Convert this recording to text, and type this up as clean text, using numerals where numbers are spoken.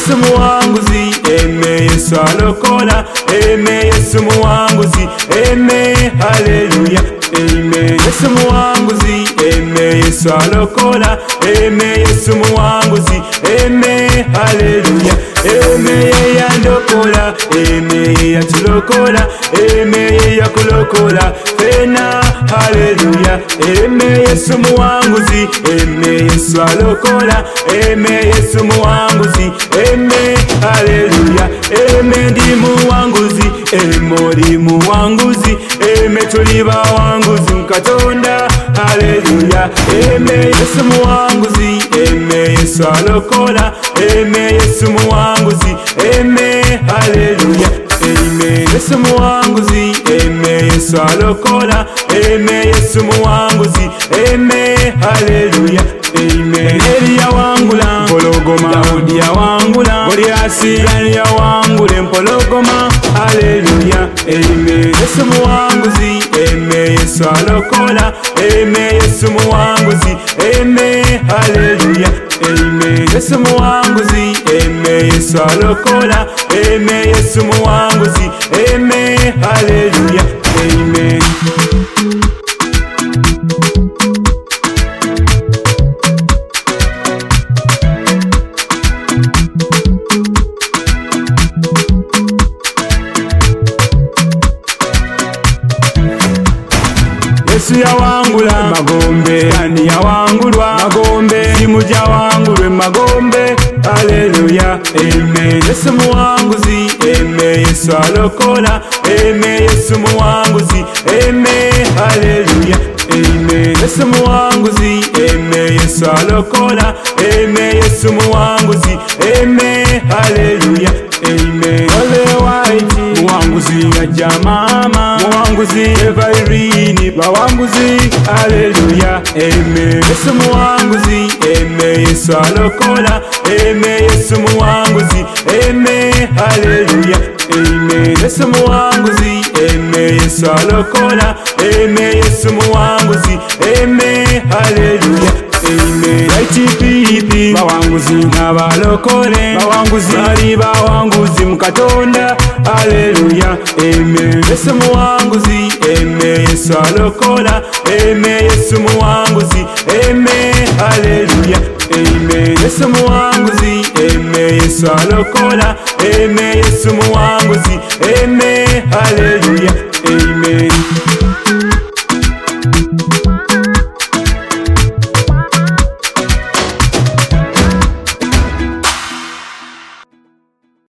Yesu muwanguzi, amen. Yesu alokola, amen. Yesu muwanguzi, amen. Hallelujah, amen. Yesu muwanguzi, amen. Yesu alokola, amen. Yesu muwanguzi, amen. Hallelujah, amen. Yandokola, amen. Yatulokola, amen. Yakulokola fena, hallelujah, amen. Yesu muwanguzi, amen. Yesu alokola, amen. Yesu muwanguzi, amen. Hallelujah, amen. Ndi muwanguzi, emori muwanguzi, amen. Tuli bawanguzi mkatonda, hallelujah, amen. Yesu muwanguzi, amen. Yesu alokola, amen. Yesu muwanguzi, amen. Hallelujah, amen. Yesu muwanguzi, amen. Yesu alokola, amen. Yesu muwanguzi, amen. Hallelujah, amen. Eliya wangula mpologoma, Daudi yawangula Goliasi, yani yawangule mpologoma, hallelujah, amen. Yesu muwanguzi, amen. Yesu alokola, amen. Yesu muwanguzi, amen. Hallelujah, amen. Yesu muwanguzi, amen. Yesu alokola, amen. Yesu muwanguzi, amen. Hallelujah, amen. Yesu yawangula magombe, yani yawangulwa magombe, simuja wangulwe magombe, hallelujah, amen. Yesu muwanguzi, amen. Yesu alokola, amen. Yesu muwanguzi, amen. Hallelujah, amen. Yesu muwanguzi, amen. Yesu alokola, amen. Yesu muwanguzi, amen. Hallelujah, amen. Ole waiti muwanguzi ya mama, muwanguzi eva irini bawanguzi, hallelujah, amen. Yesu muwanguzi, amen. Yesu alokola, amen. Yesu muwanguzi, amen. Hallelujah, amen. Yesu muwanguzi, amen. Yesu alokola, amen. Yesu muwanguzi, amen. Hallelujah, amen. Yaiti pipi bawanguzi n'abalokole, bawanguzi bali bawanguzi mukatonda, hallelujah, amen. Yesu muwanguzi, amen. Yesu alokola, amen. Yesu muwanguzi, amen. Hallelujah, amen. Yesu muwanguzi, amen. Yesu alokola, amen. Yesu muwanguzi,